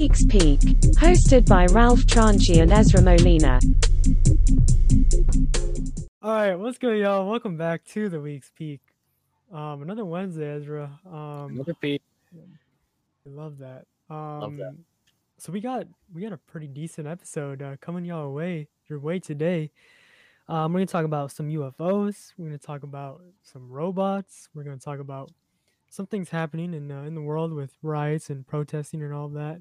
Week's Peak, hosted by Ralph Tranchi and Ezra Molina. All right, what's good, y'all? Welcome back to the Week's Peak. Another Wednesday, Ezra. Another Pete. I love that. Love that. So we got a pretty decent episode coming your way today. We're gonna talk about some UFOs. We're gonna talk about some robots. We're gonna talk about some things happening in the world with riots and protesting and all of that.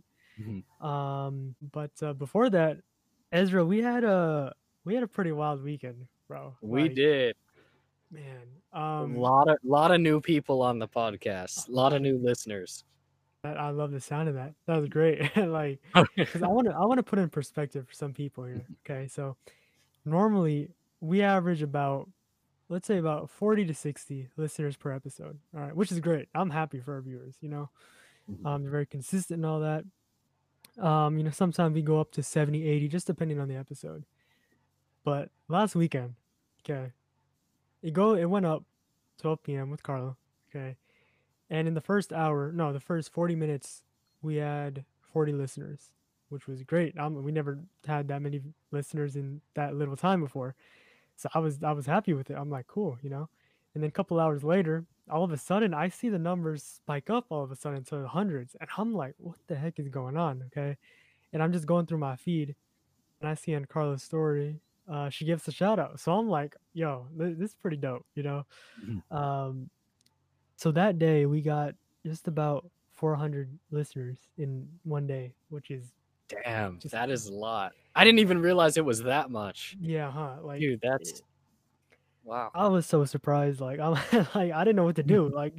But before that, Ezra, we had a pretty wild weekend, bro. We did. Man, A lot of new people on the podcast. A lot of new listeners. I love the sound of that. That was great. Like, because I want to put in perspective for some people here. Okay, so normally we average about, let's say, about 40 to 60 listeners per episode. All right, which is great. I'm happy for our viewers. They're very consistent and all that. Sometimes we go up to 70, 80, just depending on the episode. But last weekend, okay, it went up 12 p.m. with Carla. Okay. And in the first 40 minutes, we had 40 listeners, which was great. We never had that many listeners in that little time before. So I was happy with it. I'm like, cool. And then a couple hours later, all of a sudden I see the numbers spike up all of a sudden to the hundreds. And I'm like, what the heck is going on? Okay. And I'm just going through my feed and I see on Carla's story, she gives a shout out. So I'm like, yo, this is pretty dope, Um, so that day we got just about 400 listeners in one day, which is Damn, that is a lot. I didn't even realize it was that much. Yeah, huh? Like, dude, that's wow. I was so surprised. Like, I'm like, I didn't know what to do. Like,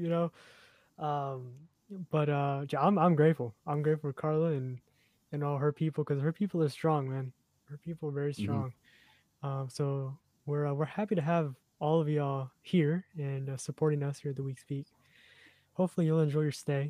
but I'm grateful. I'm grateful for Carla and all her people because her people are strong, man. Her people are very strong. So we're happy to have all of y'all here and supporting us here at the Week Speak. Hopefully you'll enjoy your stay.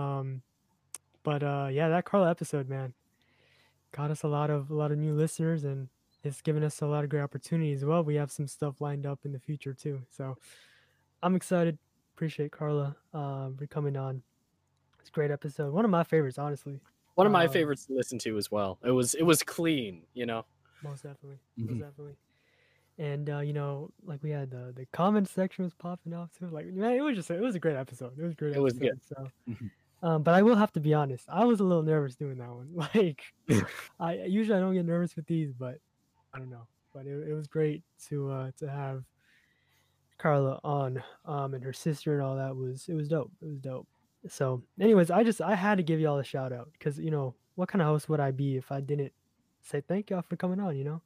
But yeah, that Carla episode, man, got us a lot of new listeners, and it's given us a lot of great opportunities. Well, we have some stuff lined up in the future too. So I'm excited. Appreciate Carla for coming on. It's a great episode. One of my favorites, honestly. One of my favorites to listen to as well. It was clean, Most definitely. Most definitely. And like we had the comment section was popping off too. Like, man, it was a great episode. It was a great episode. Was good. So but I will have to be honest. I was a little nervous doing that one. Like, I usually don't get nervous with these, but I don't know. But it was great to have Carla on, and her sister and all that. It was dope. It was dope. So, anyways, I had to give y'all a shout out because what kind of host would I be if I didn't say thank y'all for coming on?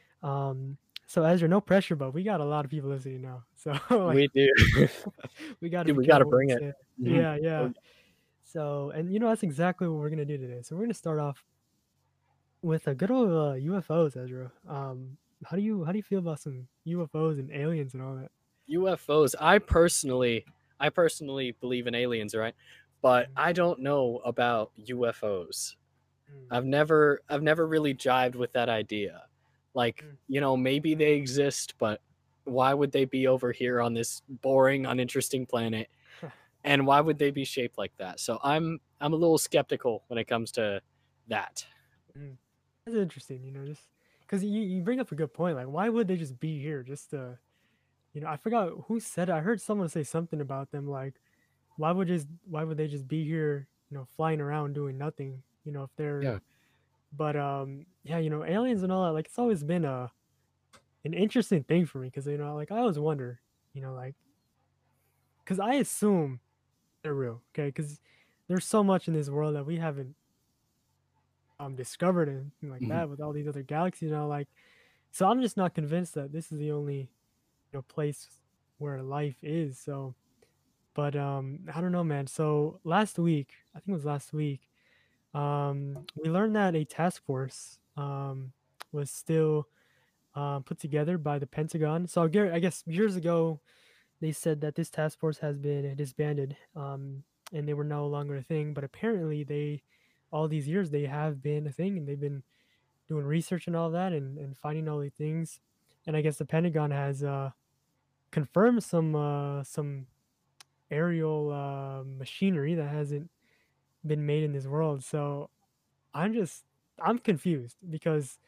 So Ezra, no pressure, but we got a lot of people listening now. So like, we do. we got to bring it. Yeah, yeah. So, and that's exactly what we're gonna do today. So we're gonna start off with a good old UFOs, Ezra. How do you feel about some UFOs and aliens and all that? UFOs. I personally believe in aliens, right? But I don't know about UFOs. I've never really jived with that idea. Like, maybe they exist, but why would they be over here on this boring, uninteresting planet? And why would they be shaped like that? So I'm a little skeptical when it comes to that. That's interesting, just because you bring up a good point. Like, why would they just be here? Just I forgot who said it. I heard someone say something about them. Like, why would they just be here? Flying around doing nothing. If they're But yeah, aliens and all that. Like, it's always been an interesting thing for me because like I always wonder, like, because I assume they're real, okay? Because there's so much in this world that we haven't discovered and like that with all these other galaxies, like. So I'm just not convinced that this is the only place where life is. So, but I don't know, man. So last week, I think it was last week, we learned that a task force was still put together by the Pentagon. So I guess years ago, they said that this task force has been disbanded, and they were no longer a thing. But apparently, all these years, they have been a thing, and they've been doing research and all that, and finding all these things. And I guess the Pentagon has confirmed some aerial machinery that hasn't been made in this world. So I'm confused because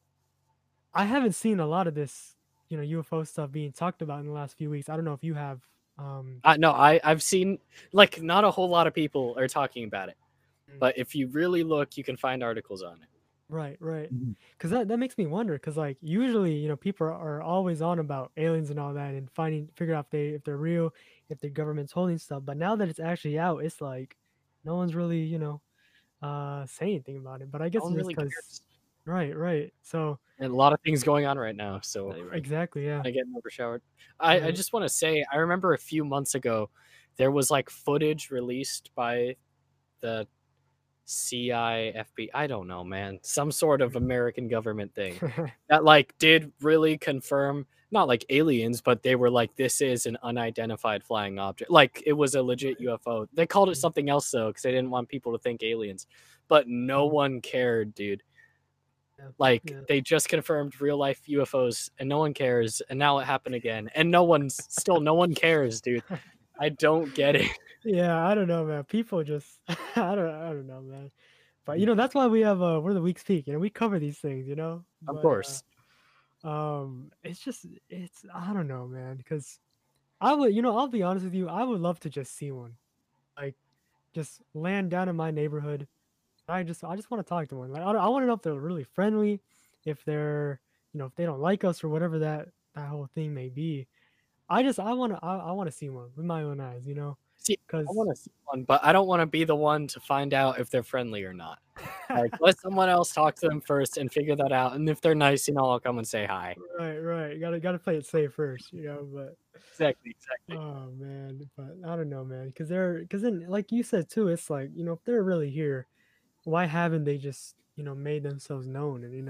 I haven't seen a lot of this, UFO stuff being talked about in the last few weeks. I don't know if you have. No, I've seen like not a whole lot of people are talking about it, Mm. but if you really look, you can find articles on it. Right, right. Mhm. Because that makes me wonder. Because like usually, people are always on about aliens and all that, and figure out if they're real, if the government's holding stuff. But now that it's actually out, it's like no one's really saying anything about it. But I No guess one it's just really because. cares. Right, right. So And a lot of things going on right now, so exactly, yeah. I get overshowered. I Right. just want to say, I remember a few months ago, there was like footage released by the CIFB. I don't know, man. Some sort of American government thing that like did really confirm not like aliens, but they were like, this is an unidentified flying object. Like it was a legit UFO. They called it Mm, something else though, because they didn't want people to think aliens. But no mm, one cared, dude. yeah, Like yeah. they just confirmed real life UFOs and no one cares. And now it happened again. And no one cares, dude. I don't get it. Yeah, I don't know, man. People just I don't know, man. But that's why we have we're the Week's Peak, we cover these things, Of But course. it's just it's I don't know, man, because I would, I'll be honest with you, I would love to just see one. Like just land down in my neighborhood. I just want to talk to one. Like I want to know if they're really friendly, if they're, if they don't like us or whatever that whole thing may be. I want to see one with my own eyes, See, I because want to see one, but I don't want to be the one to find out if they're friendly or not. Like, let someone else talk to them first and figure that out. And if they're nice, I'll come and say hi. right, right. You gotta play it safe first, But Exactly, exactly. oh man, but I don't know, man, because then like you said too, it's like if they're really here, why haven't they just made themselves known and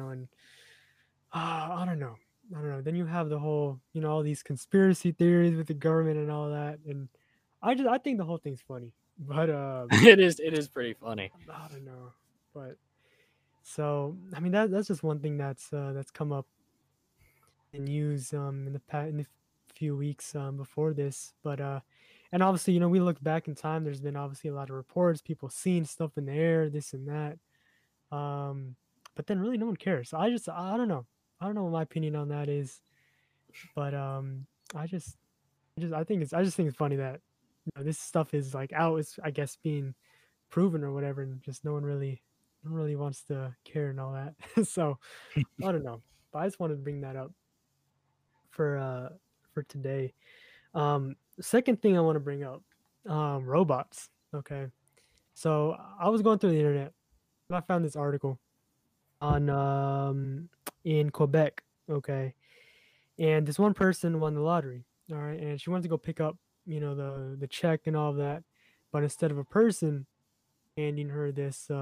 I don't know, I don't know. Then you have the whole all these conspiracy theories with the government and all that, and I think the whole thing's funny, but It is pretty funny. I don't know, but so I mean that's just one thing that's come up in news in the few weeks before this, but and obviously we look back in time. There's been obviously a lot of reports, people seeing stuff in the air, this and that, um, but then really no one cares. So I don't know what my opinion on that is, but I just I just think it's funny that this stuff is like out. It's I guess being proven or whatever, and just no one really wants to care and all that. So I don't know, but I just wanted to bring that up for uh for today. Second thing I want to bring up, robots. Okay, so I was going through the internet and I found this article on in Quebec. Okay, and this one person won the lottery. All right, and she wanted to go pick up the check and all of that, but instead of a person handing her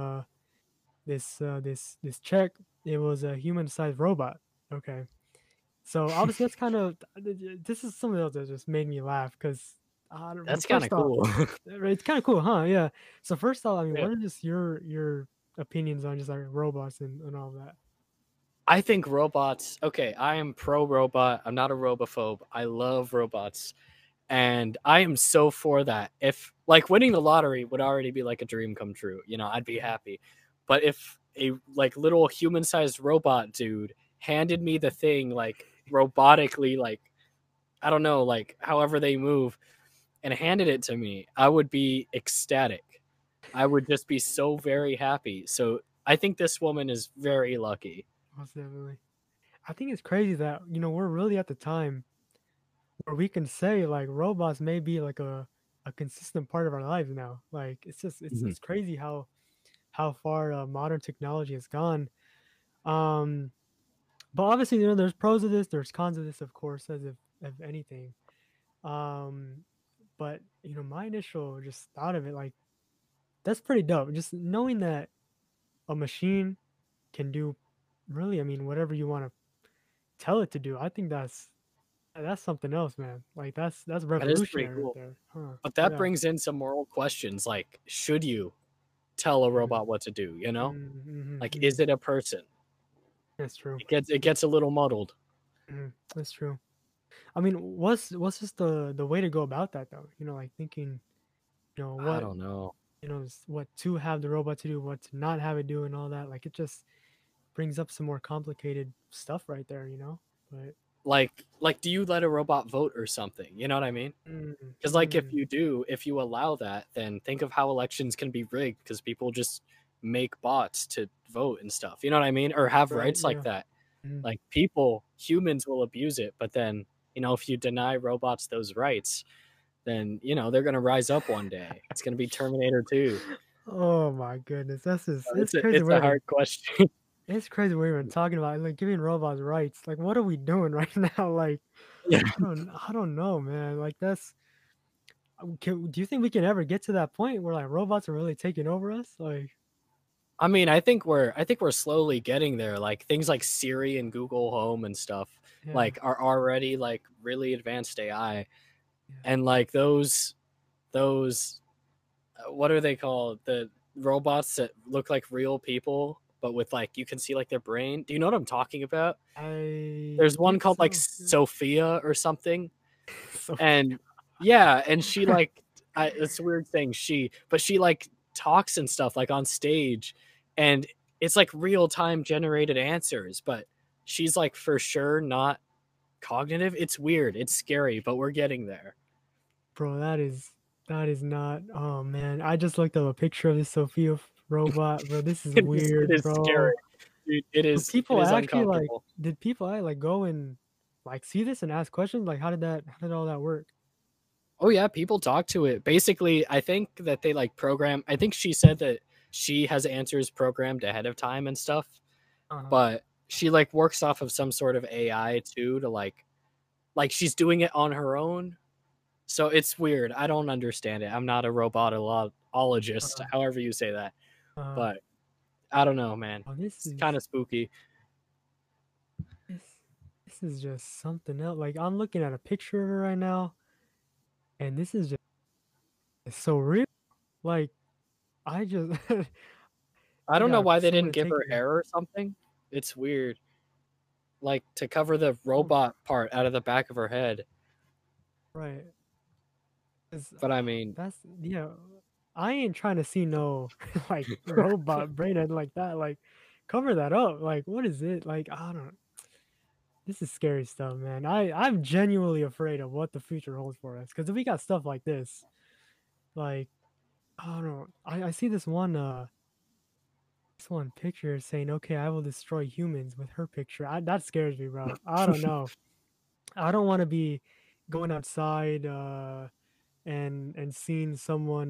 this check, it was a human-sized robot. Okay, so obviously that's kind of this is something else that just made me laugh because That's kind of first off, cool. it's kind of cool, huh? Yeah. So first off, I mean, Yeah. what are just your opinions on just like robots and all that? I think robots, okay, I am pro robot. I'm not a robophobe. I love robots. And I am so for that. If like winning the lottery would already be like a dream come true, I'd be happy. But if a like little human-sized robot dude handed me the thing like robotically, like I don't know, like however they move, and handed it to me, I would be ecstatic. I would just be so very happy. So I think this woman is very lucky. Most definitely. I think it's crazy that we're really at the time where we can say like robots may be like a consistent part of our lives now. Like it's just it's Mhm. it's crazy how far modern technology has gone. Um, but obviously there's pros of this, there's cons of this, of course, as if anything. Um, but my initial just thought of it like that's pretty dope. Just knowing that a machine can do really, I mean, whatever you want to tell it to do. I think that's something else, man. Like that's That is pretty revolutionary right cool. there. Huh. But that Yeah. brings in some moral questions like should you tell a Mhm. robot what to do, you know? Mhm, mhm, Like is mhm. it a person? That's true. It gets a little muddled. That's true. I mean, what's just the way to go about that though? Like thinking, I what don't know. what to have the robot to do, what to not have it do, and all that. Like it just brings up some more complicated stuff right there, But Like, do you let a robot vote or something? You know what I mean? mm, Because like if you allow that, then think of how elections can be rigged because people just make bots to vote and stuff. You know what I mean? Or have right, rights like yeah. that. Mm. Like humans will abuse it, but then if you deny robots those rights, then they're gonna rise up one day. It's gonna be Terminator 2. Oh my goodness, it's It's a crazy. it's a hard question. It's crazy we're even talking about like giving robots rights. Like, what are we doing right now? Like, Yeah. I don't know, man. Like, do you think we can ever get to that point where like robots are really taking over us? Like, I mean, I think we're slowly getting there. Like things like Siri and Google Home and stuff yeah, like are already like really advanced AI, yeah. and like those what are they called? The robots that look like real people, but with like you can see like their brain. Do you know what I'm talking about? I There's one think called like so. Yeah. Sophia or something, So, and yeah, and she like it's a weird thing but she like talks and stuff like on stage, and it's like real time generated answers, but she's like for sure not cognitive. It's weird, it's scary, but we're getting there. bro, that is not. Oh man, I just looked up a picture of this Sophia robot, bro. This is It weird, is scary, bro. dude. But It people is actually like, uncomfortable. did people like go and like see this and ask questions? Like, how did all that work? Oh yeah, people talk to it. Basically, I think that they like program. I think she said that she has answers programmed ahead of time and stuff, Uh-huh. but she like works off of some sort of AI too to like she's doing it on her own. So it's weird. I don't understand it. I'm not a robotologist, Uh-huh. however you say that. Uh, But I don't know, man. oh, this It's is kind of spooky. this this is just something else. Like I'm looking at a picture of her right now, and this is just it's so real. Like I just I I don't know got why they somewhere didn't to give take her her. hair or something. It's weird. Like to cover the Oh, robot part out of the back of her head. right. 'Cause, But I mean, that's yeah. I ain't trying to see no like robot brain head like that. Like cover that up. Like what is it? Like I don't. This is scary stuff, man. I'm genuinely afraid of what the future holds for us. Because if we got stuff like like I don't know. I see this one picture saying, "Okay, I will destroy humans" with her picture. That scares me, bro. I don't know. I don't want to be going outside and seeing someone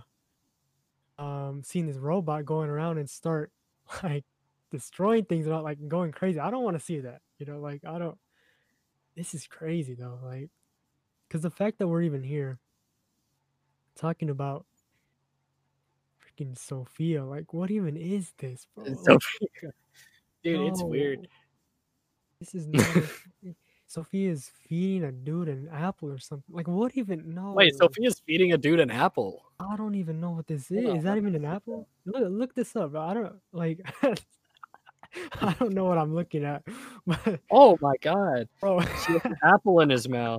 seeing this robot going around and start like destroying things, not like going crazy. I don't want to see that. Like I don't. This is crazy though. Like because the fact that we're even here talking about freaking Sophia, like what even is this, bro? it's so Like dude, it's weird. no, this is not a. Sophia's feeding a dude an apple or something. Like what even? Wait, No, Sophia's feeding a dude an apple. I don't even know what this Hold is. on, Is let that me even an look it apple? up. Look this up, bro. I don't like. I don't know what I'm looking at, but Oh my god. bro. She has an apple in his mouth.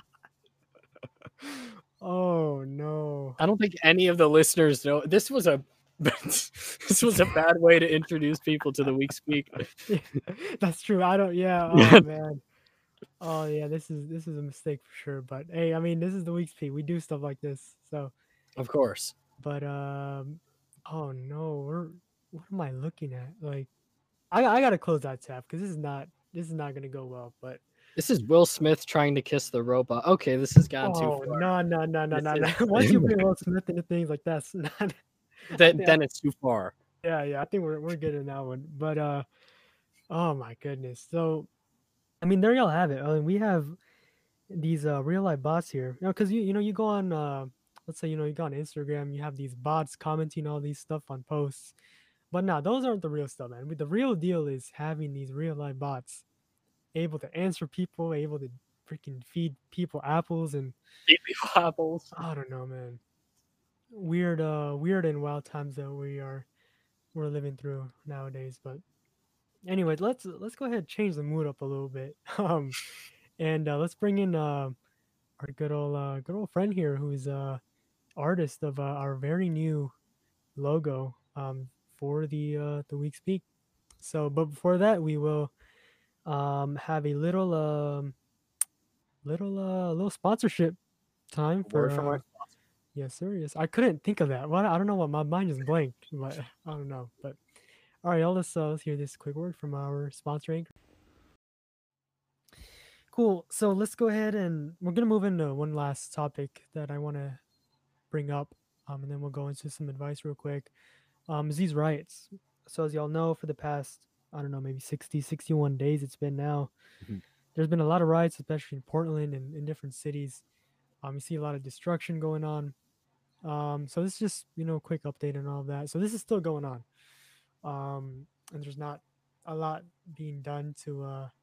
Oh no. I don't think any of the listeners know. This was a this was a bad way to introduce people to the Week Speak. Yeah, that's true. I don't. Yeah. Oh man. Oh yeah. This is a mistake for sure. But hey, I mean, this is the week's P. We do stuff like this. So, Of course. but oh no. What am I looking at? Like, I gotta close that tab because this is not gonna go well. But This is Will Smith trying to kiss the robot. Okay, this has gone too oh far. no no no no This no no. is Once you bring Will Smith into things like that's not. then it's too far. Yeah. I think we're good in that one. But oh my goodness. So I mean, there y'all have it. I mean, we have these real life bots here. Because you go on let's say you go on Instagram, you have these bots commenting all these stuff on posts. But nah, those aren't the real stuff, man. The real deal is having these real life bots able to answer people, able to freaking feed people apples and Feed people apples. I don't know, man. Weird and wild times that we're living through nowadays. But anyways, let's go ahead and change the mood up a little bit. And let's bring in our good old friend here, who's artist of our very new logo for the week's peak. So, but before that, we will have a little sponsorship time Word for from our sponsor. yes, sir. Yes, I couldn't think of that. Well, I don't know what my mind just blanked, but I don't know. But all right, y'all, let's hear this quick word from our sponsor Anchor. Cool. So let's go ahead and we're gonna move into one last topic that I want to bring up, and then we'll go into some advice real quick. Is these riots. So as y'all know, for the past I don't know maybe 60, 61 days it's been now. Mhm. There's been a lot of riots, especially in Portland and in different cities. You see a lot of destruction going on. So this is just a quick update and all of that. So this is still going on, and there's not a lot being done to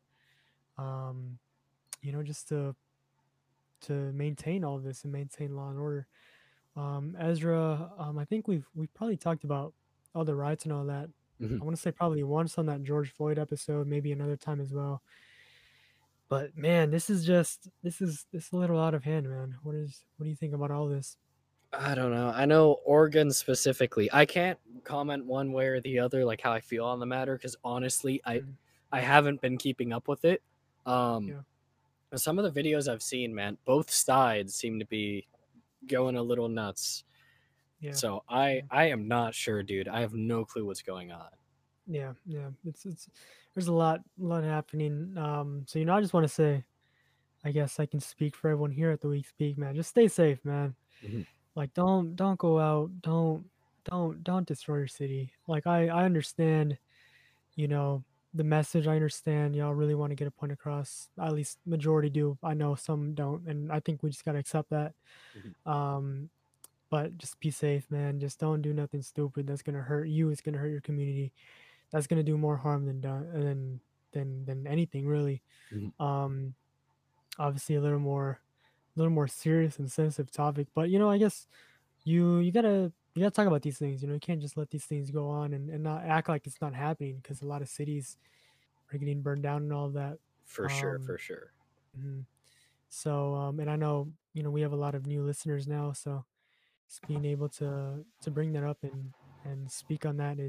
um, just to maintain all of this and maintain law and order. Ezra, I think we've probably talked about all the riots and all that. Mhm. I want to say probably once on that George Floyd episode, maybe another time as well. But man, this is a little out of hand, man. What do you think about all this? I don't know. I know Oregon specifically. I can't comment one way or the other, like how I feel on the matter, because honestly, Mm, I haven't been keeping up with it. Um, yeah, some of the videos I've seen, man, both sides seem to be going a little nuts. yeah, So yeah, I am not sure, dude. I have no clue what's going on. yeah, yeah. It's there's a lot happening. So I just want to say, I guess I can speak for everyone here at the Week Speak, man. Just stay safe, man. Mhm. Like don't go out, don't destroy your city. Like I understand, you know, the message. I understand y'all really want to get a point across. At least majority do. I know some don't, and I think we just gotta accept that. Mhm. Um, but just be safe, man. Just don't do nothing stupid that's gonna hurt you. It's gonna hurt your community. That's gonna do more harm than anything really. Mhm. Um, obviously a little more serious and sensitive topic, but I guess you gotta talk about these things. You can't just let these things go on and not act like it's not happening because a lot of cities are getting burned down and all of that. For sure, Um, for sure. mhm. So and I know we have a lot of new listeners now, so just being able to bring that up and speak on that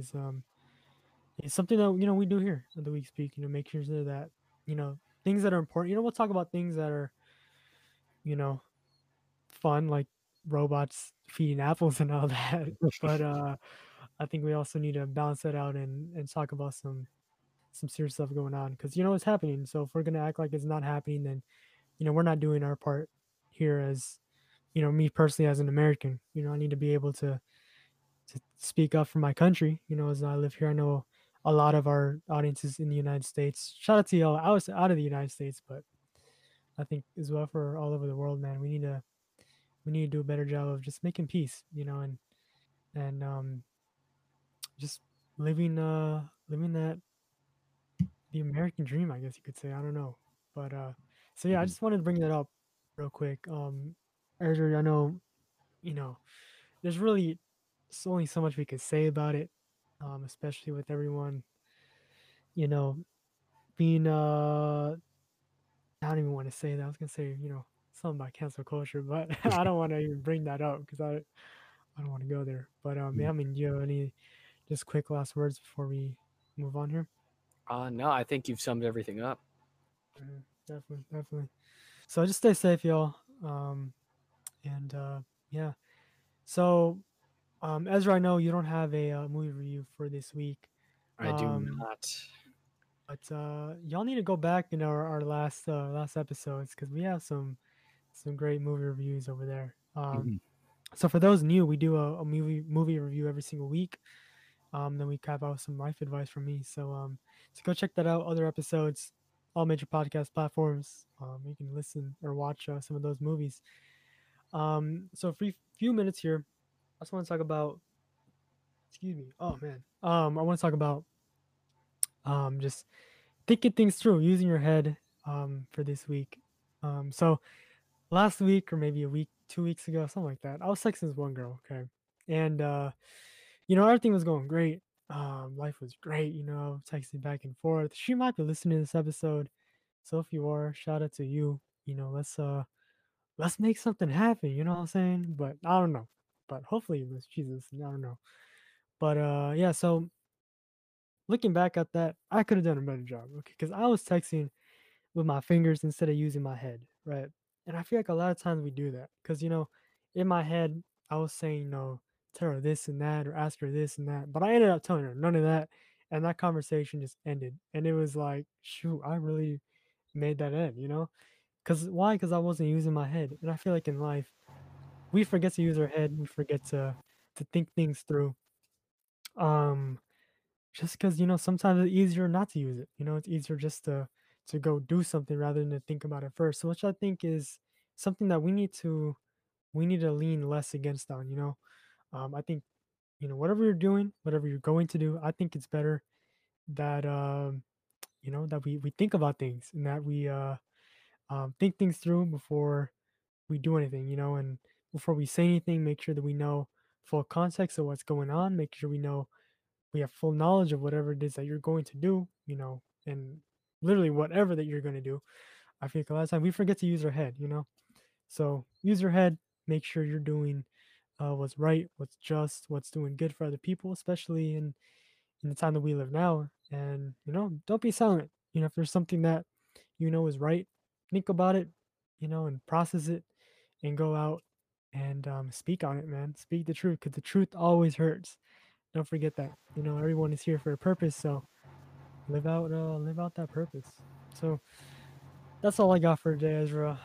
is something that we do here at the Week Speak. Make sure that things that are important. We'll talk about things that are you know fun like robots feeding apples and all that. But I think we also need to balance that out and talk about some serious stuff going on because it's happening. So if we're gonna act like it's not happening, then we're not doing our part here as me personally as an American. I need to be able to speak up for my country. As I live here, I know a lot of our audiences in the United States. Shout out to y'all out of the United States, but I think as well for all over the world, man. We need to do a better job of just making peace, and just living that the American dream, I guess you could say. I don't know. But so yeah, I Mhm. just wanted to bring that up real quick. Ezra, I know, there's really only so much we could say about it. Especially with everyone, you know, being I don't even want to say that. I was gonna say, something about cancel culture, but I don't want to even bring that up because I don't want to go there. But yeah, Mhm. I mean, do you have any just quick last words before we move on here? No, I think you've summed everything up. Definitely, definitely. So just stay safe, y'all. And yeah. So Ezra, I know you don't have a movie review for this week. I do Um, not. but y'all need to go back in our last episodes because we have some great movie reviews over there. Mhm. So for those new, we do a movie review every single week. Then we cap out some life advice from me. So go check that out. Other episodes, all major podcast platforms. You can listen or watch some of those movies. So for a few minutes here, I just want to talk about. Excuse me. Oh man. I want to talk about just thinking things through, using your head for this week. So last week or maybe a week, 2 weeks ago, something like that, I was texting this one girl. Okay, and everything was going great. Life was great. Texting back and forth. She might be listening to this episode, so if you are, shout out to you. Let's make something happen. You know what I'm saying? But I don't know. But hopefully, Jesus, I don't know. But yeah, so looking back at that, I could have done a better job. Okay, because I was texting with my fingers instead of using my head, right? And I feel like a lot of times we do that because in my head I was saying tell her this and that or ask her this and that, but I ended up telling her none of that, and that conversation just ended. And it was like, shoot, I really made that end. Because why? Because I wasn't using my head, and I feel like in life we forget to use our head, we forget to think things through. Um, just because sometimes it's easier not to use it. It's easier just to go do something rather than to think about it first. So which I think is something that we need to lean less against on. I think whatever you're doing, whatever you're going to do, I think it's better that that we think about things, and that we think things through before we do anything. And before we say anything, make sure that we know full context of what's going on. Make sure we have full knowledge of whatever it is that you're going to do, and literally whatever that you're going to do. I feel like a lot of times we forget to use our head. So use your head, make sure you're doing what's right, what's just, what's doing good for other people, especially in the time that we live now. And, don't be silent. If there's something that is right, think about it, and process it and go out and speak on it, man. Speak the truth, because the truth always hurts. Don't forget that. Everyone is here for a purpose, so live out that purpose. So that's all I got for today, Ezra.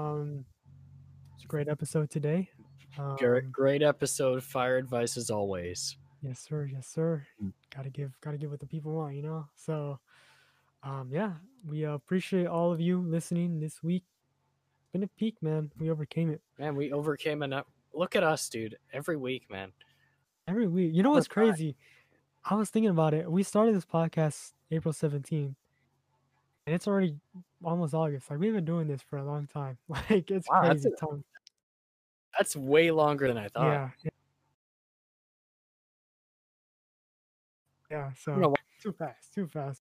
It's a great episode today. Great episode. Fire advice as always. Yes, sir. Yes, sir. Gotta give what the people want. So, yeah, we appreciate all of you listening this week. It's been a peak, man. We overcame it. Man, we overcame enough. Look at us, dude. Every week, man. Every week. You know what's crazy? I was thinking about it. We started this podcast April 17th, and it's already almost August. Like, we've been doing this for a long time. Like, it's Wow, crazy. Time. That's way longer than I thought. Yeah. Yeah. So You know, too fast.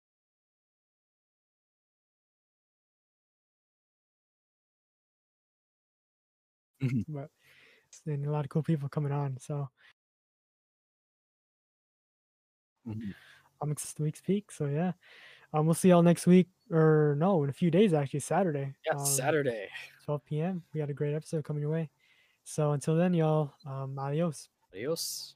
But and a lot of cool people coming on. So I'm excited to week's peak. So yeah. We'll see y'all next week, or no, in a few days, actually, Saturday. Yeah, Saturday. 12 p.m. We got a great episode coming your way. So until then, y'all, adios. Adios.